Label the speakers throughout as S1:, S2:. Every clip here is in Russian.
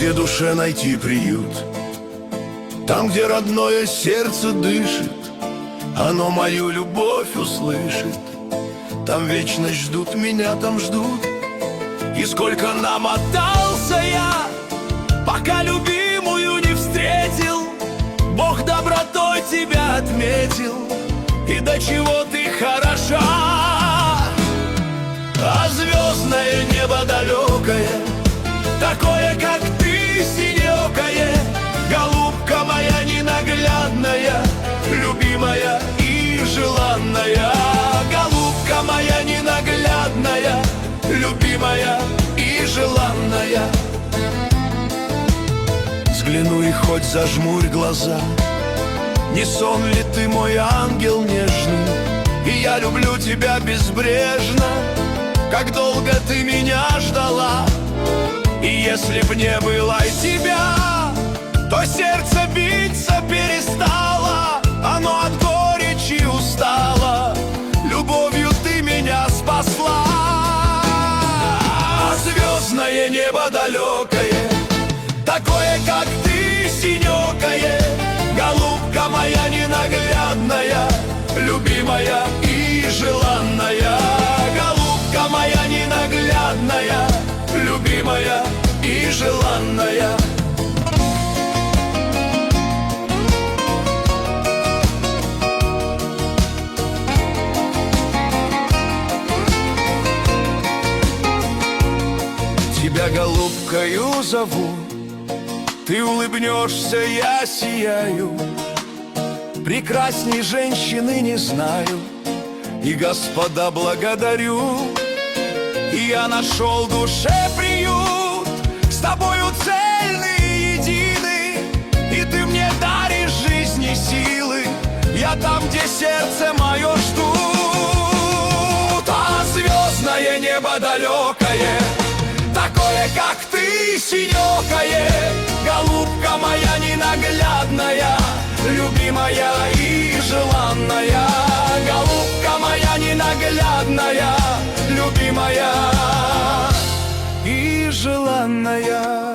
S1: где душе найти приют, там, где родное сердце дышит, оно мою любовь услышит. Там вечность ждут меня, там ждут. И сколько намотался я, пока любимую не встретил. Бог добротой тебя отметил, и до чего ты хороша. А звездное небо далекое, такое, как ты, синеокое, голубка моя ненаглядная, любимая и желанная. Голубка моя ненаглядная, любимая и желанная. Взгляну и хоть зажмурь глаза, не сон ли ты, мой ангел нежный? И я люблю тебя безбрежно, как долго ты меня ждала. И если б не было тебя, то сердце биться перестало. Оно от горечи устало, любовью ты меня спасла. А звездное небо далекое, такое, как ты, синеокое, голубка моя ненаглядная, любимая и желанная. Голубка моя ненаглядная, любимая и желанная. Тебя голубкою зову, ты улыбнешься, я сияю. Прекрасней женщины не знаю, и Господа благодарю. И я нашел душе приют, с тобою цельный, единый. И ты мне даришь жизни силы, я там, где сердце мое ждут. А звездное небо далекое, такое, как ты, синеокое, голубка моя ненаглядная, любимая и желанная. Голубка моя ненаглядная, любимая и желанная.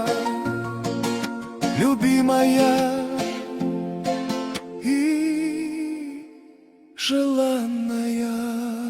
S1: Любимая и желанная.